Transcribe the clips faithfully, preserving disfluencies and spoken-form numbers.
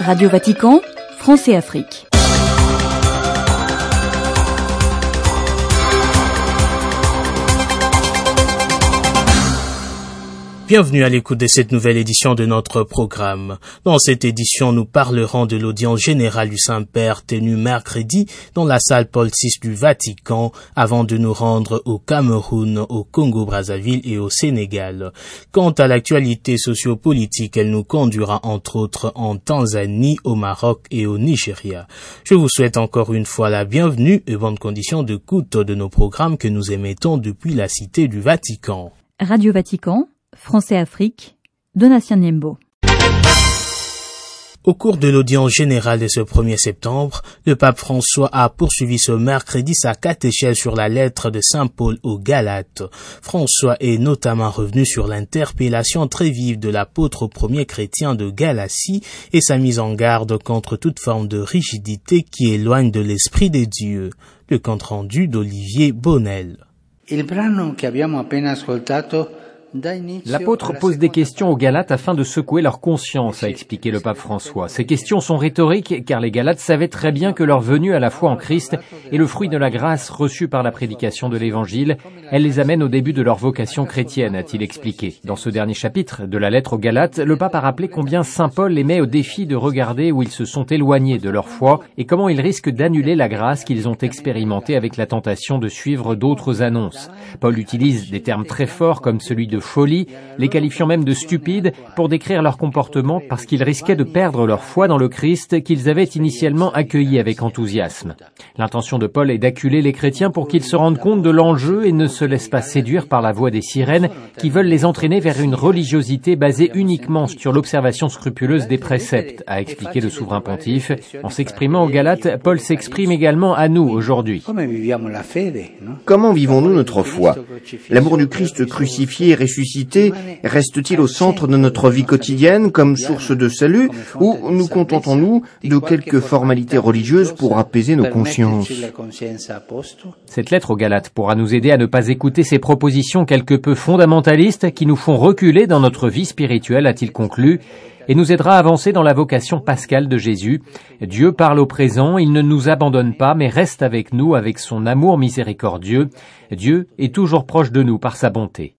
Radio Vatican, France et Afrique. Bienvenue à l'écoute de cette nouvelle édition de notre programme. Dans cette édition, nous parlerons de l'audience générale du Saint-Père tenue mercredi dans la salle Paul six du Vatican avant de nous rendre au Cameroun, au Congo-Brazzaville et au Sénégal. Quant à l'actualité sociopolitique, elle nous conduira entre autres en Tanzanie, au Maroc et au Nigeria. Je vous souhaite encore une fois la bienvenue et bonnes conditions d'écoute de nos programmes que nous émettons depuis la Cité du Vatican. Radio Vatican, France et Afrique, Donatien Niembo. Au cours de l'audience générale de ce premier septembre, le pape François a poursuivi ce mercredi sa catéchèse sur la lettre de Saint Paul aux Galates. François est notamment revenu sur l'interpellation très vive de l'apôtre au premier chrétien de Galatie et sa mise en garde contre toute forme de rigidité qui éloigne de l'Esprit de Dieu. Le compte-rendu d'Olivier Bonnel. Il brano che abbiamo appena ascoltato. L'apôtre pose des questions aux Galates afin de secouer leur conscience, a expliqué le pape François. Ces questions sont rhétoriques car les Galates savaient très bien que leur venue à la foi en Christ est le fruit de la grâce reçue par la prédication de l'Évangile. Elle les amène au début de leur vocation chrétienne, a-t-il expliqué. Dans ce dernier chapitre de la lettre aux Galates, le pape a rappelé combien saint Paul les met au défi de regarder où ils se sont éloignés de leur foi et comment ils risquent d'annuler la grâce qu'ils ont expérimentée avec la tentation de suivre d'autres annonces. Paul utilise des termes très forts comme celui de folie, les qualifiant même de stupides pour décrire leur comportement parce qu'ils risquaient de perdre leur foi dans le Christ qu'ils avaient initialement accueilli avec enthousiasme. L'intention de Paul est d'acculer les chrétiens pour qu'ils se rendent compte de l'enjeu et ne se laissent pas séduire par la voix des sirènes qui veulent les entraîner vers une religiosité basée uniquement sur l'observation scrupuleuse des préceptes, a expliqué le souverain pontife. En s'exprimant aux Galates, Paul s'exprime également à nous aujourd'hui. Comment vivons-nous notre foi ? L'amour du Christ crucifié et ressuscité reste-t-il au centre de notre vie quotidienne comme source de salut ou nous contentons-nous de quelques formalités religieuses pour apaiser nos consciences ? Cette lettre aux Galates pourra nous aider à ne pas écouter ces propositions quelque peu fondamentalistes qui nous font reculer dans notre vie spirituelle, a-t-il conclu, et nous aidera à avancer dans la vocation pascale de Jésus. Dieu parle au présent, il ne nous abandonne pas, mais reste avec nous avec son amour miséricordieux. Dieu est toujours proche de nous par sa bonté.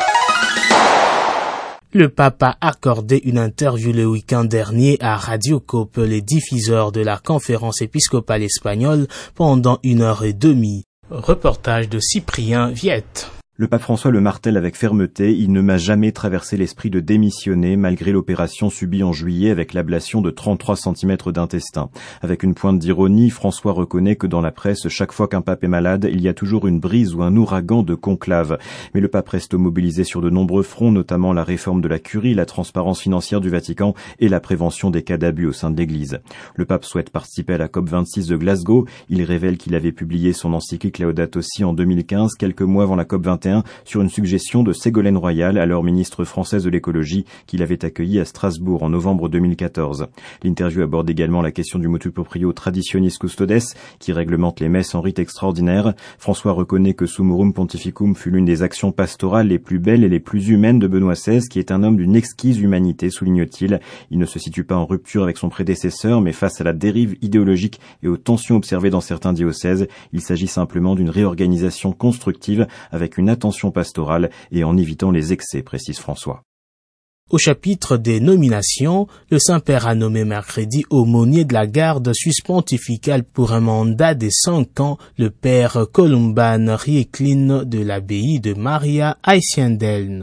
Le pape a accordé une interview le week-end dernier à Radio Cope, les diffuseurs de la conférence épiscopale espagnole, pendant une heure et demie. Reportage de Cyprien Viette. Le pape François le martèle avec fermeté, il ne m'a jamais traversé l'esprit de démissionner malgré l'opération subie en juillet avec l'ablation de trente-trois centimètres d'intestin. Avec une pointe d'ironie, François reconnaît que dans la presse, chaque fois qu'un pape est malade, il y a toujours une brise ou un ouragan de conclave. Mais le pape reste mobilisé sur de nombreux fronts, notamment la réforme de la curie, la transparence financière du Vatican et la prévention des cas d'abus au sein de l'Église. Le pape souhaite participer à la COP vingt-six de Glasgow. Il révèle qu'il avait publié son encyclique Laudato Si en deux mille quinze, quelques mois avant la COP vingt et un, sur une suggestion de Ségolène Royal, alors ministre française de l'écologie, qu'il avait accueillie à Strasbourg en novembre deux mille quatorze. L'interview aborde également la question du motu proprio Traditionis Custodes, qui réglemente les messes en rite extraordinaire. François reconnaît que Summorum Pontificum fut l'une des actions pastorales les plus belles et les plus humaines de Benoît seize, qui est un homme d'une exquise humanité, souligne-t-il. Il ne se situe pas en rupture avec son prédécesseur, mais face à la dérive idéologique et aux tensions observées dans certains diocèses, il s'agit simplement d'une réorganisation constructive avec une attention pastorale et en évitant les excès, précise François. Au chapitre des nominations, le Saint-Père a nommé mercredi aumônier de la garde suisse pontificale pour un mandat de cinq ans le père Columban Rieklin de l'abbaye de Maria Eisendeln.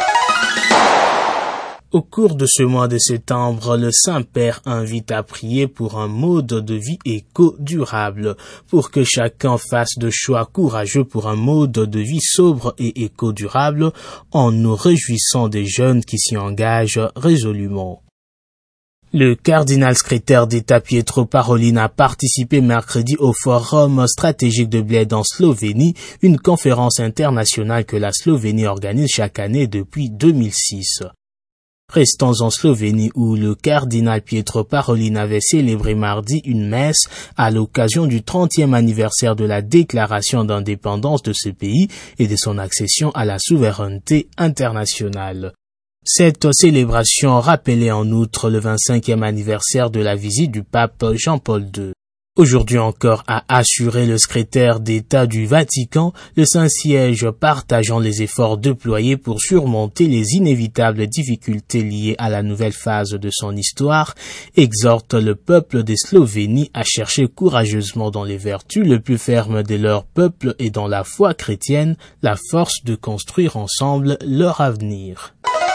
Au cours de ce mois de septembre, le Saint-Père invite à prier pour un mode de vie éco-durable, pour que chacun fasse de choix courageux pour un mode de vie sobre et éco-durable, en nous réjouissant des jeunes qui s'y engagent résolument. Le cardinal secrétaire d'État Pietro Parolin a participé mercredi au Forum stratégique de Bled en Slovénie, une conférence internationale que la Slovénie organise chaque année depuis deux mille six. Restons en Slovénie où le cardinal Pietro Parolin avait célébré mardi une messe à l'occasion du trentième anniversaire de la déclaration d'indépendance de ce pays et de son accession à la souveraineté internationale. Cette célébration rappelait en outre le vingt-cinquième anniversaire de la visite du pape Jean-Paul deux. Aujourd'hui encore, a assuré le secrétaire d'État du Vatican, le Saint-Siège partageant les efforts déployés pour surmonter les inévitables difficultés liées à la nouvelle phase de son histoire, exhorte le peuple des Slovénies à chercher courageusement dans les vertus les plus fermes de leur peuple et dans la foi chrétienne la force de construire ensemble leur avenir.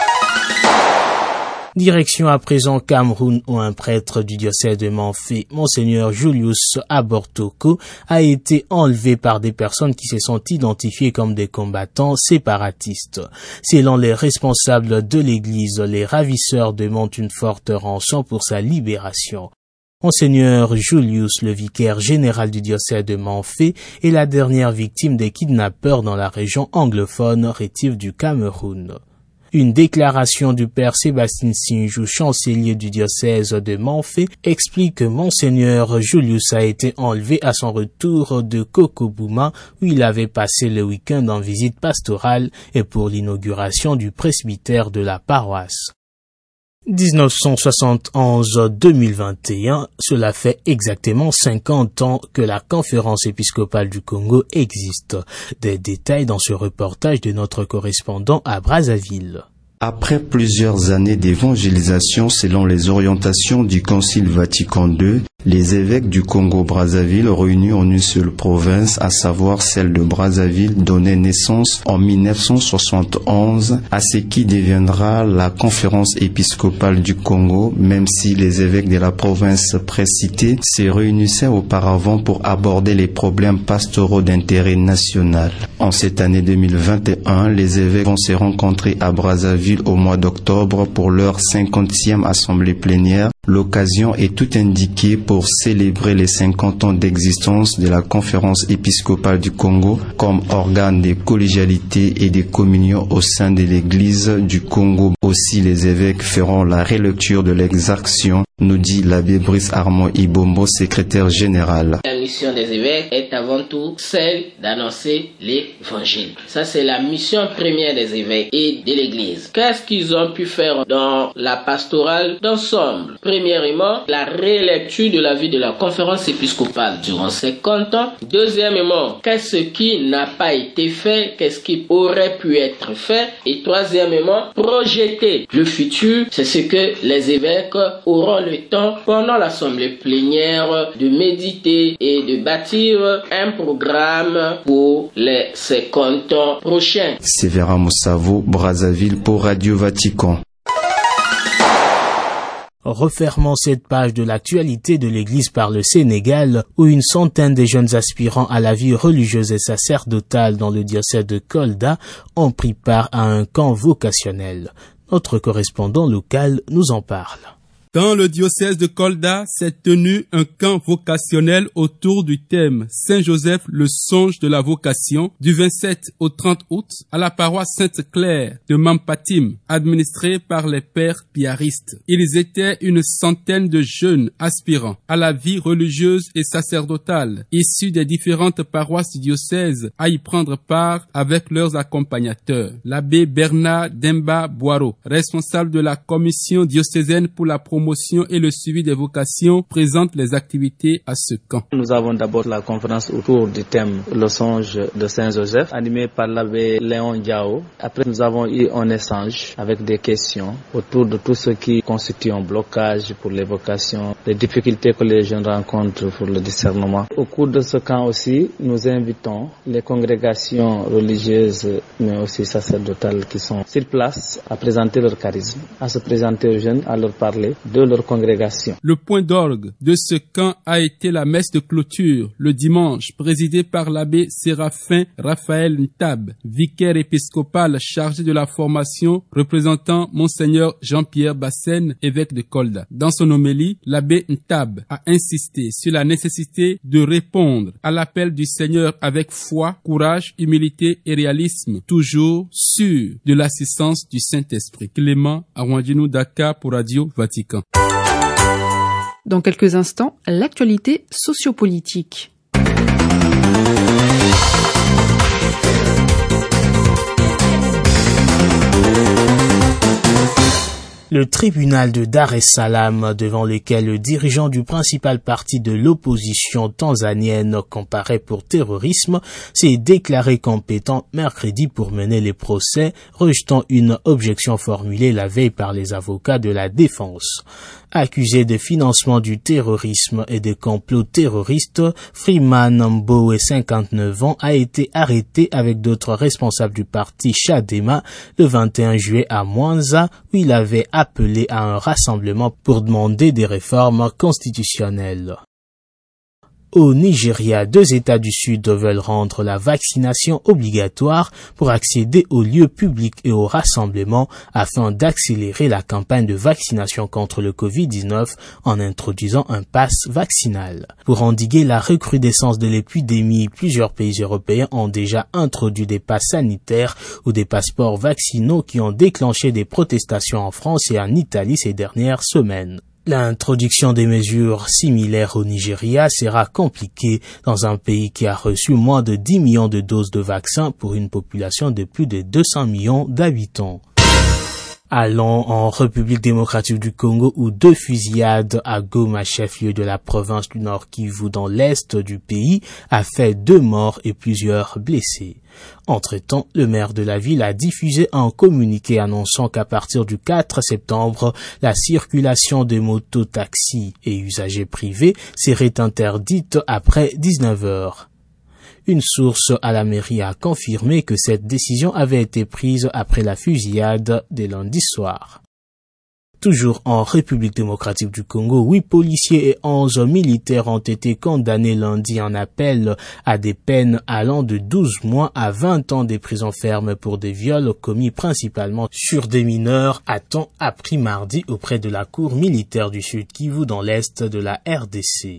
Direction à présent Cameroun où un prêtre du diocèse de Manfé, Monseigneur Julius Abortoko, a été enlevé par des personnes qui se sont identifiées comme des combattants séparatistes. Selon les responsables de l'église, les ravisseurs demandent une forte rançon pour sa libération. Monseigneur Julius, le vicaire général du diocèse de Manfé, est la dernière victime des kidnappeurs dans la région anglophone rétive du Cameroun. Une déclaration du père Sébastien Sinjou, chancelier du diocèse de Manfé, explique que Monseigneur Julius a été enlevé à son retour de Kokobouma où il avait passé le week-end en visite pastorale et pour l'inauguration du presbytère de la paroisse. dix-neuf cent soixante et onze à deux mille vingt et un, cela fait exactement cinquante ans que la Conférence épiscopale du Congo existe. Des détails dans ce reportage de notre correspondant à Brazzaville. Après plusieurs années d'évangélisation selon les orientations du Concile Vatican deux, les évêques du Congo-Brazzaville réunis en une seule province, à savoir celle de Brazzaville, donnaient naissance en mille neuf cent soixante et onze à ce qui deviendra la Conférence épiscopale du Congo, même si les évêques de la province précitée se réunissaient auparavant pour aborder les problèmes pastoraux d'intérêt national. En cette année deux mille vingt et un, les évêques vont se rencontrer à Brazzaville au mois d'octobre pour leur cinquantième assemblée plénière. L'occasion est tout indiquée pour célébrer les cinquante ans d'existence de la Conférence épiscopale du Congo comme organe de collégialité et de communion au sein de l'Église du Congo. Aussi, les évêques feront la relecture de l'exaction, nous dit l'abbé Brice Armand Ibombo, secrétaire général. La mission des évêques est avant tout celle d'annoncer l'évangile. Ça, c'est la mission première des évêques et de l'Église. Qu'est-ce qu'ils ont pu faire dans la pastorale d'ensemble? Premièrement, la relecture de la vie de la Conférence épiscopale durant cinquante ans. Deuxièmement, qu'est-ce qui n'a pas été fait, qu'est-ce qui aurait pu être fait. Et troisièmement, projeter le futur, c'est ce que les évêques auront le temps pendant l'assemblée plénière de méditer et de bâtir un programme pour les cinquante ans prochains. Sévérin Moussavo, Brazzaville pour Radio Vatican. Refermons cette page de l'actualité de l'Église par le Sénégal, où une centaine de jeunes aspirants à la vie religieuse et sacerdotale dans le diocèse de Kolda ont pris part à un camp vocationnel. Notre correspondant local nous en parle. Dans le diocèse de Kolda s'est tenu un camp vocationnel autour du thème Saint-Joseph, le songe de la vocation, du vingt-sept au trente août à la paroisse Sainte-Claire de Mampatim, administrée par les pères piaristes. Ils étaient une centaine de jeunes aspirants à la vie religieuse et sacerdotale, issus des différentes paroisses du diocèse, à y prendre part avec leurs accompagnateurs. L'abbé Bernard Demba Boiro, responsable de la commission diocésaine pour la promotion et le suivi des vocations, présente les activités à ce camp. Nous avons d'abord la conférence autour du thème Le songe de Saint-Joseph, animée par l'abbé Léon Diao. Après, nous avons eu un échange avec des questions autour de tout ce qui constitue un blocage pour les vocations, les difficultés que les jeunes rencontrent pour le discernement. Au cours de ce camp aussi, nous invitons les congrégations religieuses, mais aussi sacerdotales qui sont sur place à présenter leur charisme, à se présenter aux jeunes, à leur parler de leur congrégation. Le point d'orgue de ce camp a été la messe de clôture le dimanche, présidée par l'abbé Séraphin Raphaël Ntab, vicaire épiscopal chargé de la formation, représentant Monseigneur Jean-Pierre Bassène, évêque de Kolda. Dans son homélie, l'abbé Ntab a insisté sur la nécessité de répondre à l'appel du Seigneur avec foi, courage, humilité et réalisme, toujours sûr de l'assistance du Saint-Esprit. Clément Arwandinou Dakar pour Radio Vatican. Dans quelques instants, l'actualité sociopolitique. Le tribunal de Dar es Salaam, devant lequel le dirigeant du principal parti de l'opposition tanzanienne comparaît pour terrorisme, s'est déclaré compétent mercredi pour mener les procès, rejetant une objection formulée la veille par les avocats de la défense. Accusé de financement du terrorisme et de complot terroriste, Freeman Mbowe, cinquante-neuf ans, a été arrêté avec d'autres responsables du parti Chadema le vingt et un juillet à Mwanza, où il avait appelé à un rassemblement pour demander des réformes constitutionnelles. Au Nigeria, deux États du Sud veulent rendre la vaccination obligatoire pour accéder aux lieux publics et aux rassemblements afin d'accélérer la campagne de vaccination contre le covid dix-neuf en introduisant un pass vaccinal. Pour endiguer la recrudescence de l'épidémie, plusieurs pays européens ont déjà introduit des passes sanitaires ou des passeports vaccinaux qui ont déclenché des protestations en France et en Italie ces dernières semaines. L'introduction des mesures similaires au Nigeria sera compliquée dans un pays qui a reçu moins de dix millions de doses de vaccins pour une population de plus de deux cents millions d'habitants. Allons en République démocratique du Congo où deux fusillades à Goma, chef-lieu de la province du Nord Kivu dans l'est du pays, a fait deux morts et plusieurs blessés. Entre-temps, le maire de la ville a diffusé un communiqué annonçant qu'à partir du quatre septembre, la circulation de mototaxis et usagers privés serait interdite après dix-neuf heures. Une source à la mairie a confirmé que cette décision avait été prise après la fusillade de lundi soir. Toujours en République démocratique du Congo, huit policiers et onze militaires ont été condamnés lundi en appel à des peines allant de douze mois à vingt ans de prison ferme pour des viols commis principalement sur des mineurs, a-t-on appris mardi auprès de la cour militaire du Sud Kivu dans l'est de la R D C.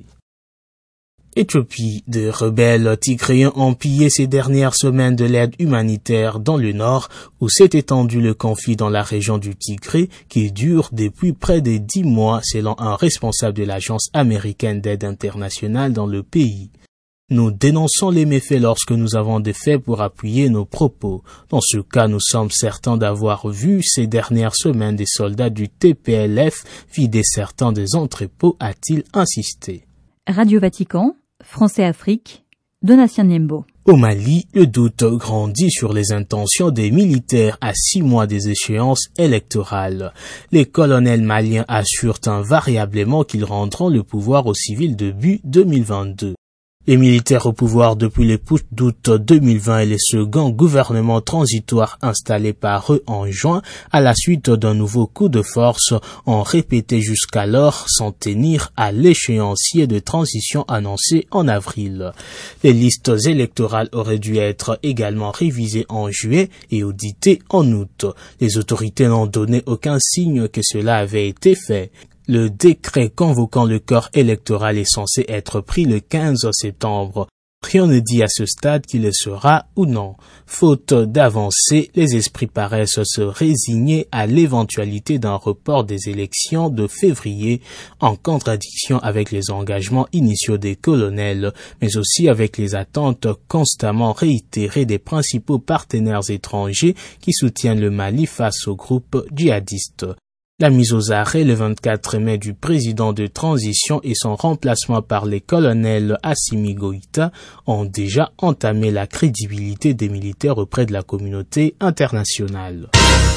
Éthiopie, des rebelles tigréens ont pillé ces dernières semaines de l'aide humanitaire dans le nord, où s'est étendu le conflit dans la région du Tigré, qui dure depuis près de dix mois, selon un responsable de l'Agence américaine d'aide internationale dans le pays. Nous dénonçons les méfaits lorsque nous avons des faits pour appuyer nos propos. Dans ce cas, nous sommes certains d'avoir vu ces dernières semaines des soldats du T P L F vider certains des entrepôts, a-t-il insisté. Radio Vatican, Français Afrique, Donatien Niembo. Au Mali, le doute grandit sur les intentions des militaires à six mois des échéances électorales. Les colonels maliens assurent invariablement qu'ils rendront le pouvoir aux civils début deux mille vingt-deux. Les militaires au pouvoir depuis le putsch d'août deux mille vingt et le second gouvernement transitoire installé par eux en juin à la suite d'un nouveau coup de force ont répété jusqu'alors s'en tenir à l'échéancier de transition annoncé en avril. Les listes électorales auraient dû être également révisées en juillet et auditées en août. Les autorités n'ont donné aucun signe que cela avait été fait. Le décret convoquant le corps électoral est censé être pris le quinze septembre. Rien ne dit à ce stade qu'il le sera ou non. Faute d'avancée, les esprits paraissent se résigner à l'éventualité d'un report des élections de février, en contradiction avec les engagements initiaux des colonels, mais aussi avec les attentes constamment réitérées des principaux partenaires étrangers qui soutiennent le Mali face aux groupes djihadistes. La mise aux arrêts le vingt-quatre mai du président de transition et son remplacement par les colonels Assimi Goïta ont déjà entamé la crédibilité des militaires auprès de la communauté internationale.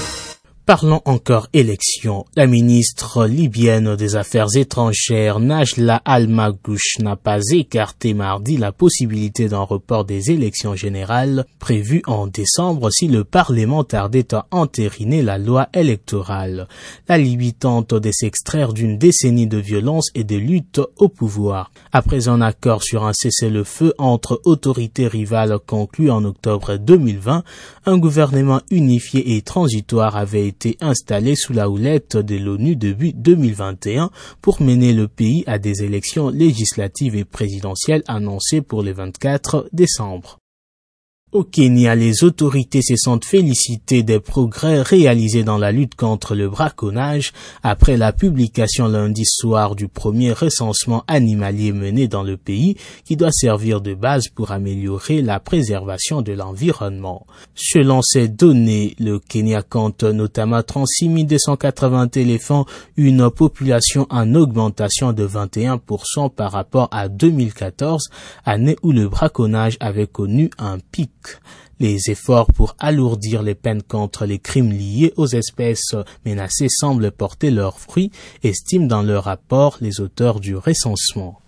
Parlons encore élections. La ministre libyenne des Affaires étrangères Najla Al-Maghouch n'a pas écarté mardi la possibilité d'un report des élections générales prévues en décembre si le Parlement tardait à entériner la loi électorale. La Libye tente de s'extraire d'une décennie de violence et de lutte au pouvoir. Après un accord sur un cessez-le-feu entre autorités rivales conclu en octobre deux mille vingt, un gouvernement unifié et transitoire avait été installé sous la houlette de l'ONU début deux mille vingt et un pour mener le pays à des élections législatives et présidentielles annoncées pour le vingt-quatre décembre. Au Kenya, les autorités se sont félicitées des progrès réalisés dans la lutte contre le braconnage après la publication lundi soir du premier recensement animalier mené dans le pays qui doit servir de base pour améliorer la préservation de l'environnement. Selon ces données, le Kenya compte notamment trente-six mille deux cent quatre-vingts éléphants, une population en augmentation de vingt et un pour cent par rapport à deux mille quatorze, année où le braconnage avait connu un pic. Les efforts pour alourdir les peines contre les crimes liés aux espèces menacées semblent porter leurs fruits, estiment dans leur rapport les auteurs du recensement.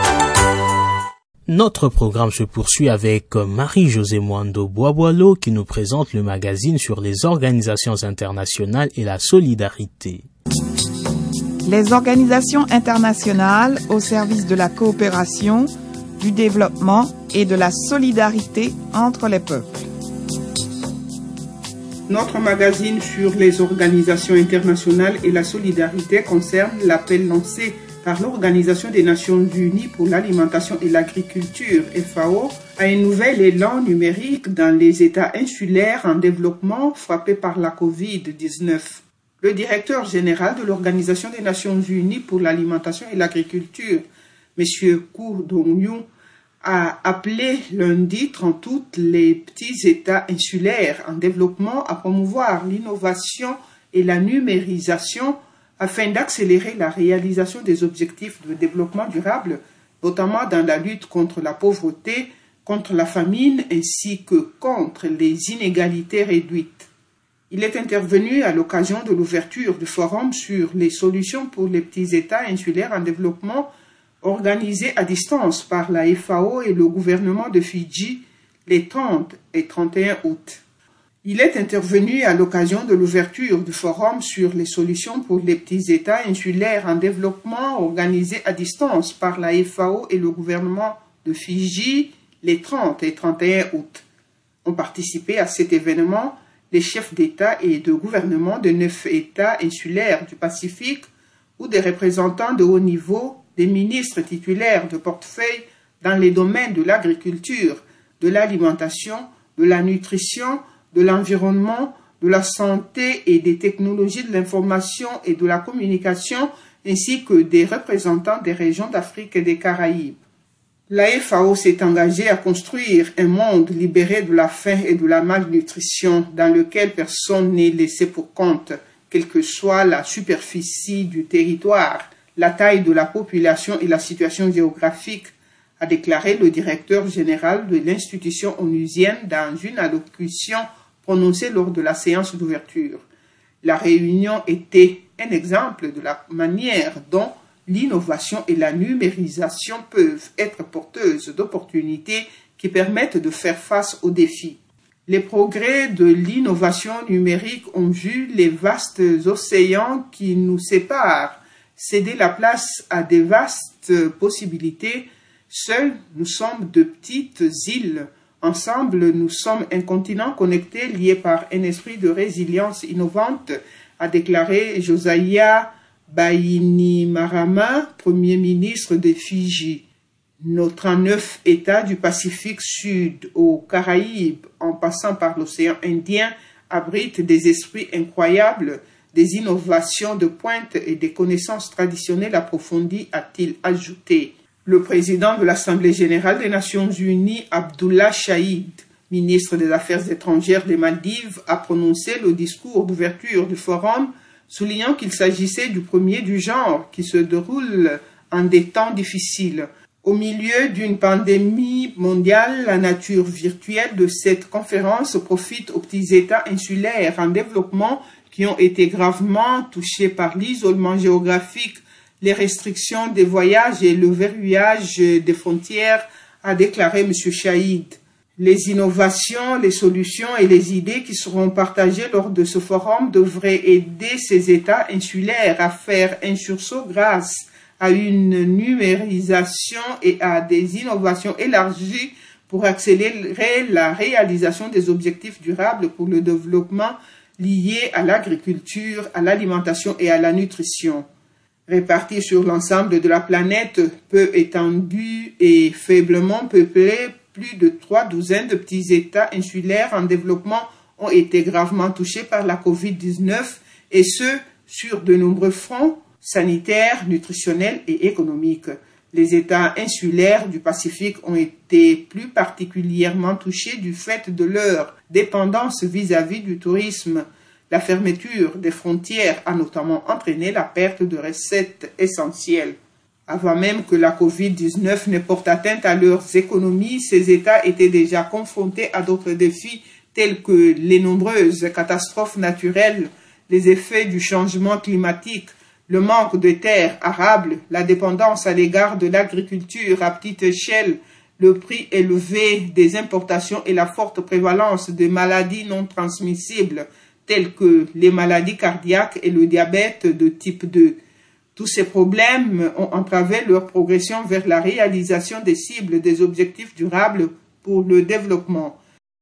Notre programme se poursuit avec Marie-Josée Mwando Boaboalo qui nous présente le magazine sur les organisations internationales et la solidarité. Les organisations internationales au service de la coopération, du développement et de la solidarité entre les peuples. Notre magazine sur les organisations internationales et la solidarité concerne l'appel lancé par l'Organisation des Nations Unies pour l'alimentation et l'agriculture, F A O, à un nouvel élan numérique dans les États insulaires en développement frappés par la covid dix-neuf. Le directeur général de l'Organisation des Nations Unies pour l'alimentation et l'agriculture, M. Koh Dong-Yoon, a appelé lundi trente août les petits États insulaires en développement à promouvoir l'innovation et la numérisation afin d'accélérer la réalisation des objectifs de développement durable, notamment dans la lutte contre la pauvreté, contre la famine ainsi que contre les inégalités réduites. Il est intervenu à l'occasion de l'ouverture du forum sur les solutions pour les petits États insulaires en développement organisé à distance par la F A O et le gouvernement de Fidji les trente et trente et un août. Il est intervenu à l'occasion de l'ouverture du forum sur les solutions pour les petits États insulaires en développement organisé à distance par la F A O et le gouvernement de Fidji les trente et trente et un août. Ont participé à cet événement les chefs d'État et de gouvernement de neuf États insulaires du Pacifique ou des représentants de haut niveau, des ministres titulaires de portefeuille dans les domaines de l'agriculture, de l'alimentation, de la nutrition, de l'environnement, de la santé et des technologies de l'information et de la communication, ainsi que des représentants des régions d'Afrique et des Caraïbes. La F A O s'est engagée à construire un monde libéré de la faim et de la malnutrition dans lequel personne n'est laissé pour compte, quelle que soit la superficie du territoire, la taille de la population et la situation géographique, a déclaré le directeur général de l'institution onusienne dans une allocution prononcée lors de la séance d'ouverture. La réunion était un exemple de la manière dont l'innovation et la numérisation peuvent être porteuses d'opportunités qui permettent de faire face aux défis. Les progrès de l'innovation numérique ont vu les vastes océans qui nous séparent céder la place à des vastes possibilités. Seuls, nous sommes de petites îles. Ensemble, nous sommes un continent connecté, lié par un esprit de résilience innovante, a déclaré Josiah Bainimarama, Premier ministre de Fidji. Nos trente-neuf États du Pacifique Sud aux Caraïbes, en passant par l'océan Indien, abritent des esprits incroyables, des innovations de pointe et des connaissances traditionnelles approfondies, a-t-il ajouté. Le président de l'Assemblée générale des Nations unies, Abdullah Shahid, ministre des Affaires étrangères des Maldives, a prononcé le discours d'ouverture du forum, soulignant qu'il s'agissait du premier du genre qui se déroule en des temps difficiles. Au milieu d'une pandémie mondiale, la nature virtuelle de cette conférence profite aux petits États insulaires en développement qui ont été gravement touchés par l'isolement géographique, les restrictions des voyages et le verrouillage des frontières, a déclaré M. Shahid. Les innovations, les solutions et les idées qui seront partagées lors de ce forum devraient aider ces États insulaires à faire un sursaut grâce à une numérisation et à des innovations élargies pour accélérer la réalisation des objectifs durables pour le développement liés à l'agriculture, à l'alimentation et à la nutrition. Répartis sur l'ensemble de la planète, peu étendue et faiblement peuplée, plus de trois douzaines de petits États insulaires en développement ont été gravement touchés par la covid dix-neuf, et ce, sur de nombreux fronts sanitaires, nutritionnels et économiques. Les États insulaires du Pacifique ont été plus particulièrement touchés du fait de leur dépendance vis-à-vis du tourisme. La fermeture des frontières a notamment entraîné la perte de recettes essentielles. Avant même que la covid dix-neuf ne porte atteinte à leurs économies, ces États étaient déjà confrontés à d'autres défis tels que les nombreuses catastrophes naturelles, les effets du changement climatique, le manque de terres arables, la dépendance à l'égard de l'agriculture à petite échelle, le prix élevé des importations et la forte prévalence de maladies non transmissibles telles que les maladies cardiaques et le diabète de type deux. Tous ces problèmes ont entravé leur progression vers la réalisation des cibles des objectifs durables pour le développement.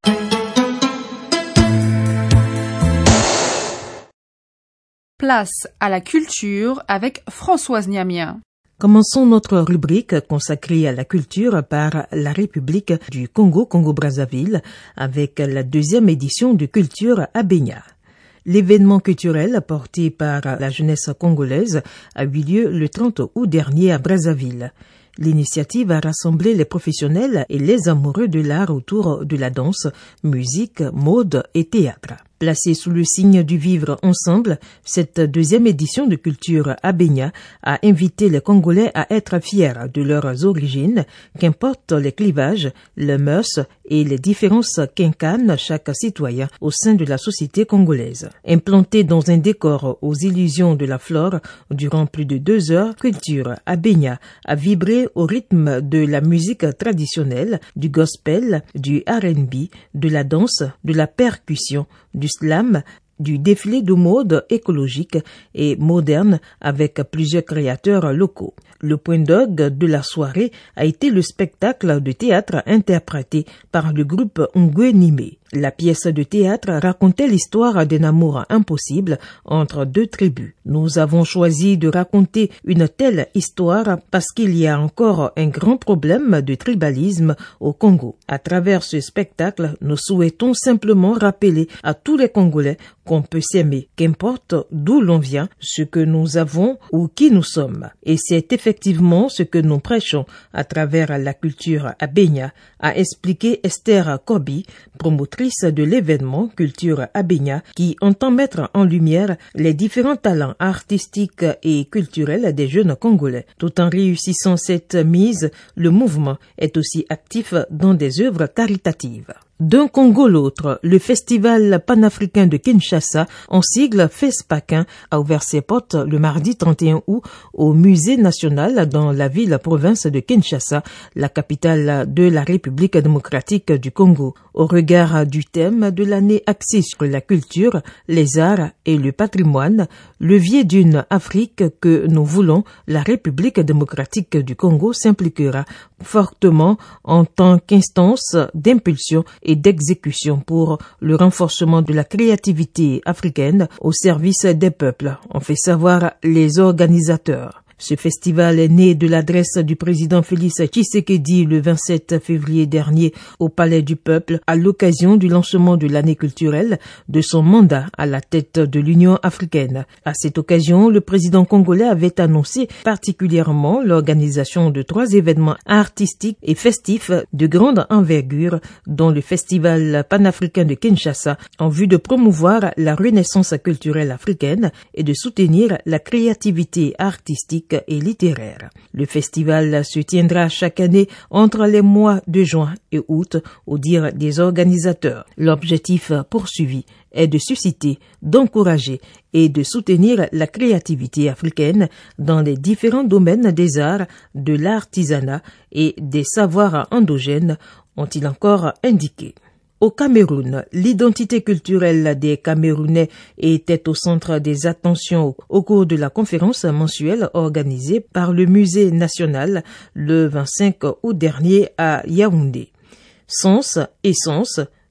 Place à la culture avec Françoise Niamien. Commençons notre rubrique consacrée à la culture par la République du Congo, Congo-Brazzaville, avec la deuxième édition de Culture à Bénia. L'événement culturel porté par la jeunesse congolaise a eu lieu le trente août dernier à Brazzaville. L'initiative a rassemblé les professionnels et les amoureux de l'art autour de la danse, musique, mode et théâtre. Placée sous le signe du vivre ensemble, cette deuxième édition de Culture à Bénia a invité les Congolais à être fiers de leurs origines, qu'importent les clivages, les mœurs et les différences qu'incarne chaque citoyen au sein de la société congolaise. Implantée dans un décor aux illusions de la flore, durant plus de deux heures, Culture à Bénia a vibré au rythme de la musique traditionnelle, du gospel, du R and B, de la danse, de la percussion, du slam, du défilé de mode écologique et moderne avec plusieurs créateurs locaux. Le point d'orgue de la soirée a été le spectacle de théâtre interprété par le groupe Ngwenime. La pièce de théâtre racontait l'histoire d'un amour impossible entre deux tribus. Nous avons choisi de raconter une telle histoire parce qu'il y a encore un grand problème de tribalisme au Congo. À travers ce spectacle, nous souhaitons simplement rappeler à tous les Congolais qu'on peut s'aimer, qu'importe d'où l'on vient, ce que nous avons ou qui nous sommes. Et c'est effectivement ce que nous prêchons à travers la culture à Bénia, a expliqué Esther Kobi, promotrice de l'événement Culture à Bénia, qui entend mettre en lumière les différents talents artistiques et culturels des jeunes Congolais. Tout en réussissant cette mise, le mouvement est aussi actif dans des œuvres caritatives. D'un Congo l'autre, le festival panafricain de Kinshasa, en sigle FESPACIN, a ouvert ses portes le mardi trente et un août au musée national dans la ville-province de Kinshasa, la capitale de la République démocratique du Congo. Au regard du thème de l'année axée sur la culture, les arts et le patrimoine, levier d'une Afrique que nous voulons, la République démocratique du Congo s'impliquera fortement en tant qu'instance d'impulsion et d'exécution pour le renforcement de la créativité africaine au service des peuples, ont fait savoir les organisateurs. Ce festival est né de l'adresse du président Félix Tshisekedi le vingt-sept février dernier au Palais du Peuple à l'occasion du lancement de l'année culturelle de son mandat à la tête de l'Union africaine. À cette occasion, le président congolais avait annoncé particulièrement l'organisation de trois événements artistiques et festifs de grande envergure, dont le festival panafricain de Kinshasa, en vue de promouvoir la renaissance culturelle africaine et de soutenir la créativité artistique et littéraire. Le festival se tiendra chaque année entre les mois de juin et août, au dire des organisateurs. L'objectif poursuivi est de susciter, d'encourager et de soutenir la créativité africaine dans les différents domaines des arts, de l'artisanat et des savoirs endogènes, ont-ils encore indiqué. Au Cameroun, l'identité culturelle des Camerounais était au centre des attentions au cours de la conférence mensuelle organisée par le Musée national le vingt-cinq août dernier à Yaoundé. Sens, essence,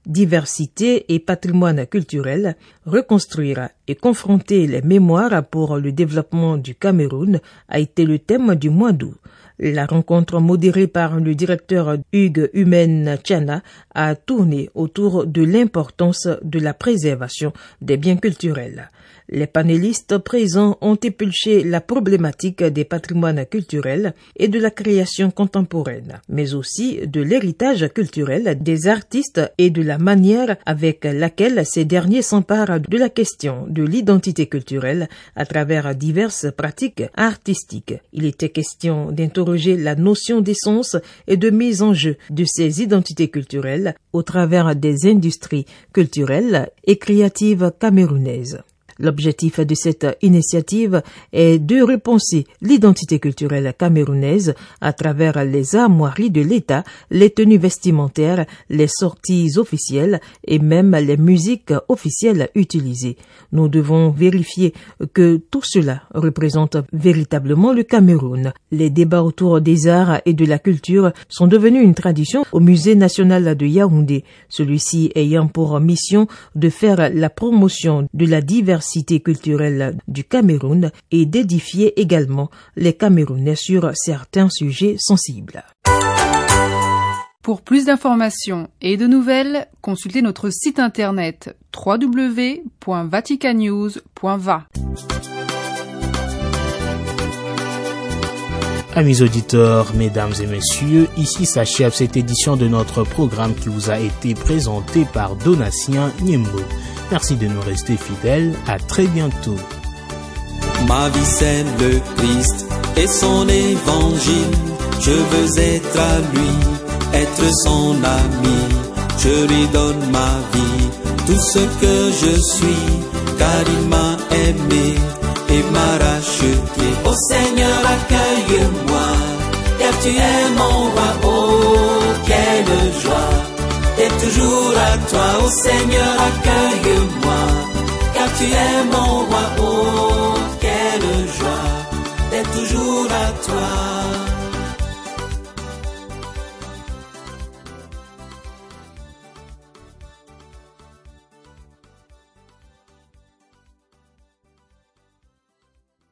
diversité et patrimoine culturel, reconstruire et confronter les mémoires pour le développement du Cameroun a été le thème du mois d'août. La rencontre modérée par le directeur Hugues Humaine Tchana a tourné autour de l'importance de la préservation des biens culturels. Les panélistes présents ont épulché la problématique des patrimoines culturels et de la création contemporaine, mais aussi de l'héritage culturel des artistes et de la manière avec laquelle ces derniers s'emparent de la question de l'identité culturelle à travers diverses pratiques artistiques. Il était question d'interroger la notion d'essence et de mise en jeu de ces identités culturelles au travers des industries culturelles et créatives camerounaises. L'objectif de cette initiative est de repenser l'identité culturelle camerounaise à travers les armoiries de l'État, les tenues vestimentaires, les sorties officielles et même les musiques officielles utilisées. Nous devons vérifier que tout cela représente véritablement le Cameroun. Les débats autour des arts et de la culture sont devenus une tradition au Musée national de Yaoundé, celui-ci ayant pour mission de faire la promotion de la diversité culturelle du Cameroun et d'édifier également les Camerounais sur certains sujets sensibles. Pour plus d'informations et de nouvelles, consultez notre site internet w w w point vaticanews point v a. Amis auditeurs, mesdames et messieurs, ici s'achève cette édition de notre programme qui vous a été présenté par Donatien Niembo. Merci de nous rester fidèles. À très bientôt. Ma vie c'est le Christ et son évangile. Je veux être à lui, être son ami. Je lui donne ma vie, tout ce que je suis, car il m'a aimé et m'a racheté. Ô Seigneur, accueille-moi, car tu es mon roi. Oh, quelle joie d'être toujours à toi. Ô Seigneur, accueille-moi, car tu es mon roi. Oh, quelle joie d'être toujours à toi.